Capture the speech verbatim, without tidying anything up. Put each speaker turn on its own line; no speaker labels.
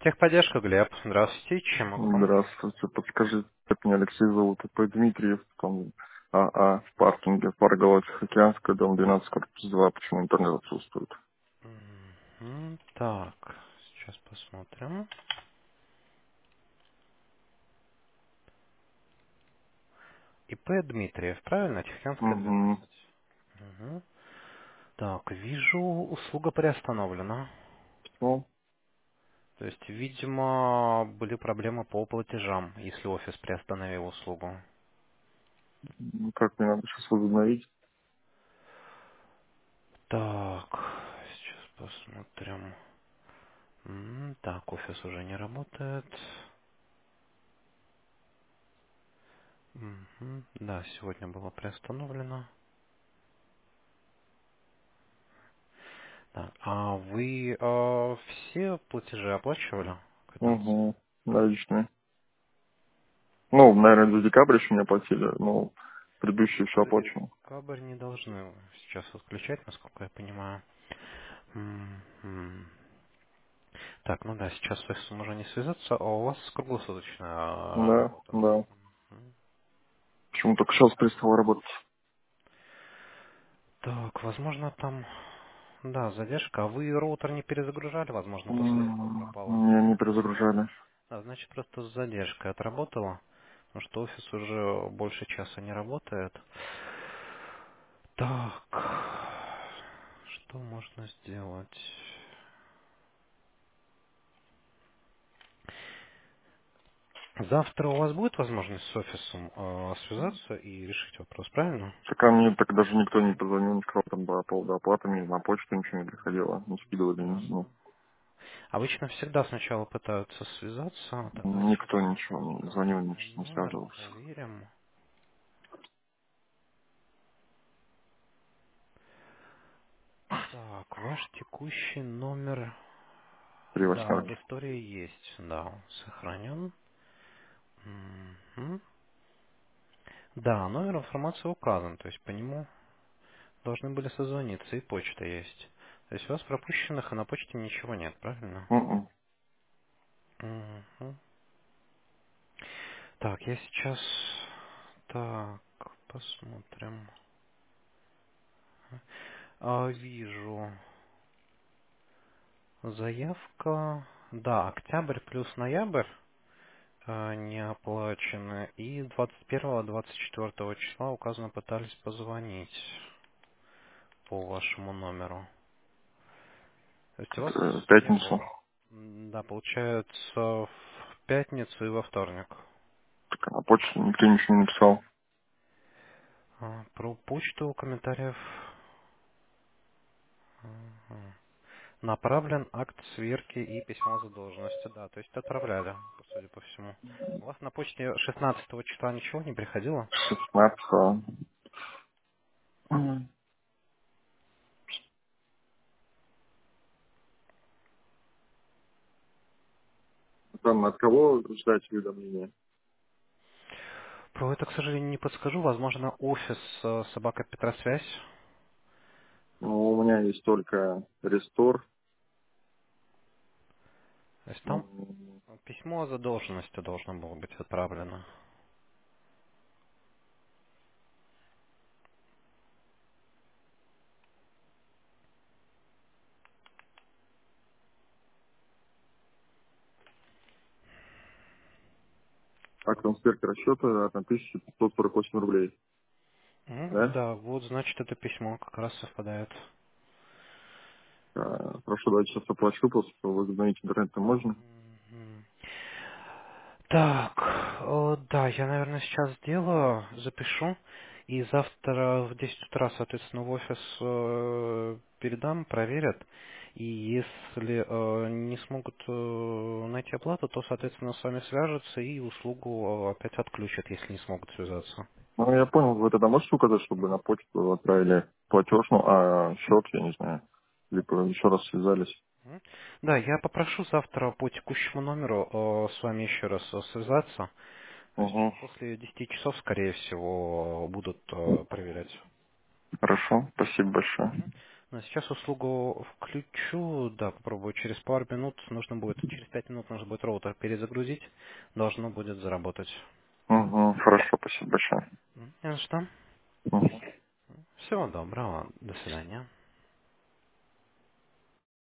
Техподдержка, Глеб. Здравствуйте. Чем могу помочь?
Здравствуйте, подскажите, как меня Алексей зовут, это Дмитриев, там, АА, в паркинге, пара Галактик Океанская, дом двенадцать, корпус два, почему интернет отсутствует?
Мгм. Так, сейчас посмотрим. ИП Дмитриев, правильно? Тихоокеанская
Угу.
двенадцать. Мгм. Так, вижу, услуга приостановлена.
Ну,
То есть, видимо, были проблемы по платежам, если офис приостановил услугу.
ну, как мне надо сейчас возобновить?
Так, сейчас посмотрим. М, Так, офис уже не работает. Мгм. Да, сегодня было приостановлено. Так, а вы э, все платежи оплачивали? Квитанции?
Угу. Наличные. Ну, наверное, за декабрь еще не оплатили, но предыдущие еще
За
оплачено.
декабрь не должны сейчас отключать, насколько я понимаю. Мгм. Так, ну да, сейчас с офисом уже не связаться, а у вас круглосуточная э,
Да,
работа.
да.
Мгм.
Почему только сейчас перестал работать?
Так, возможно там, да, задержка. А вы роутер не перезагружали, возможно, после этого
М,
пропало.
Не, не перезагружали.
А, значит, просто с задержкой отработала, потому что офис уже больше часа не работает. Так, что можно сделать? Завтра у вас будет возможность с офисом э, связаться и решить вопрос, правильно?
Пока мне так даже никто не позвонил, не сказал там по поводу оплаты, мне на почту ничего не приходило, не скидывали,
Да.
ну,
Обычно всегда сначала пытаются связаться. Так, давайте сейчас
никто ничего не звонил, не, не
номер
связывался.
проверим. Так, ваш текущий номер,
Три
да, в
восьмерки.
истории есть, да, сохранен. Мгм. Да, номер информации указан, то есть по нему должны были созвониться, и почта есть. То есть у вас пропущенных, и на почте ничего нет, правильно?
М-м.
Мгм. Так, я сейчас... Так, посмотрим. А, вижу. Заявка... Да, октябрь плюс ноябрь а, не оплачены. И двадцать первого двадцать четвёртого числа указано пытались позвонить по вашему номеру. То есть у вас
Э,
не
Пятницу.
было. М, Да, получается в пятницу и во вторник.
Так, а на почту никто ничего не написал.
А, про почту комментариев. Ага. Направлен акт сверки и письмо задолженности. Да, то есть отправляли, судя по всему. У вас на почте шестнадцатого числа ничего не приходило?
шестнадцатого. М. Там от кого ждать уведомления?
Про это, к сожалению, не подскажу. Возможно, офис э, собака Петросвязь.
Ну, у меня есть только рестор.
То есть там
М,
письмо о задолженности должно было быть отправлено.
А конспект расчета на тысячу пятьсот сорок восемь рублей.
М,
Да?
Да, вот, значит, это письмо как раз совпадает.
А, Хорошо, давайте сейчас оплачу, после того возобновить интернет-то можно.
Мгм. Так, э, да, я, наверное, сейчас сделаю, запишу, и завтра в десять утра, соответственно, в офис э, передам, проверят, и если э, не смогут э, найти оплату, то, соответственно, с вами свяжутся и услугу э, опять отключат, если не смогут связаться.
Ну, я понял, вы тогда можете указать, чтобы на почту отправили платеж, ну, а счет, я не знаю, либо еще раз связались.
Мгм. Да, я попрошу завтра по текущему номеру э, с вами еще раз э, связаться. То есть
Угу.
после десяти часов, скорее всего, будут э, проверять.
Хорошо, спасибо большое.
Мгм. А сейчас услугу включу, да, попробую через пару минут, нужно будет, через пять минут нужно будет роутер перезагрузить, должно будет заработать.
Угу, хорошо, спасибо большое.
М, Не за что.
Мгм.
Всего доброго, до свидания.